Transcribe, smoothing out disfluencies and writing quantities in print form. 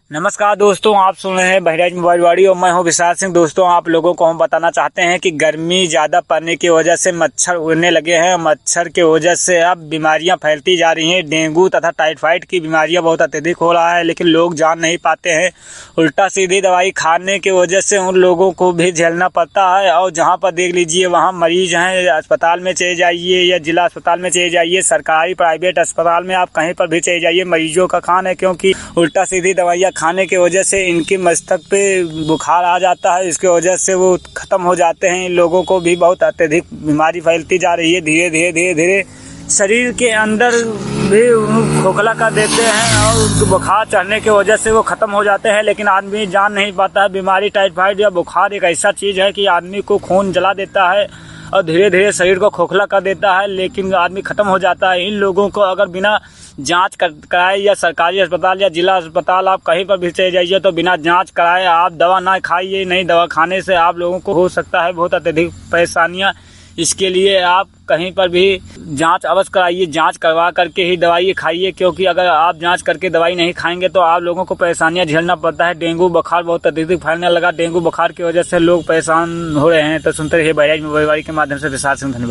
नमस्कार दोस्तों, आप सुन रहे हैं बहराइच मोबाइल वाड़ी और मैं हूं विशाल सिंह। दोस्तों, आप लोगों को हम बताना चाहते हैं कि गर्मी ज़्यादा पड़ने की वजह से मच्छर उड़ने लगे हैं। मच्छर के वजह से अब बीमारियां फैलती जा रही हैं। डेंगू तथा टाइफाइड की बीमारियां बहुत अत्यधिक हो रहा है, लेकिन लोग जान नहीं पाते हैं। उल्टा सीधी दवाई खाने की वजह से उन लोगों को भी झेलना पड़ता है। और जहाँ पर देख लीजिए वहाँ मरीज हैं, अस्पताल में चले जाइए या जिला अस्पताल में चले जाइए, सरकारी प्राइवेट अस्पताल में आप कहीं पर भी चले जाइए, मरीजों का खान है। क्योंकि उल्टा सीधी दवाइयाँ खाने की वजह से इनके मस्तक पे बुखार आ जाता है। इसके वजह से वो खत्म हो जाते हैं। इन लोगों को भी बहुत अत्यधिक बीमारी फैलती जा रही है। धीरे धीरे शरीर के अंदर भी खोखला कर देते हैं और बुखार चढ़ने की वजह से वो खत्म हो जाते हैं। लेकिन आदमी जान नहीं पाता है। बीमारी टाइफाइड या बुखार एक ऐसा चीज है कि आदमी को खून जला देता है और धीरे धीरे शरीर को खोखला कर देता है, लेकिन आदमी खत्म हो जाता है। इन लोगों को अगर बिना जांच कराए या सरकारी अस्पताल या जिला अस्पताल आप कहीं पर भी चले जाइए तो बिना जांच कराए आप दवा ना खाइए। नहीं, दवा खाने से आप लोगों को हो सकता है बहुत अत्यधिक परेशानियां। इसके लिए आप कहीं पर भी जांच अवश्य कराइए। जांच करवा करके ही दवाई खाइए, क्योंकि अगर आप जांच करके दवाई नहीं खाएंगे तो आप लोगों को परेशानियां झेलना पड़ता है। डेंगू बुखार बहुत अत्यधिक फैलने लगा। डेंगू बुखार की वजह से लोग परेशान हो रहे हैं। तो सुनते रहिए बहराइच मोबाइल वाड़ी के माध्यम से विशाल सिंह। धन्यवाद।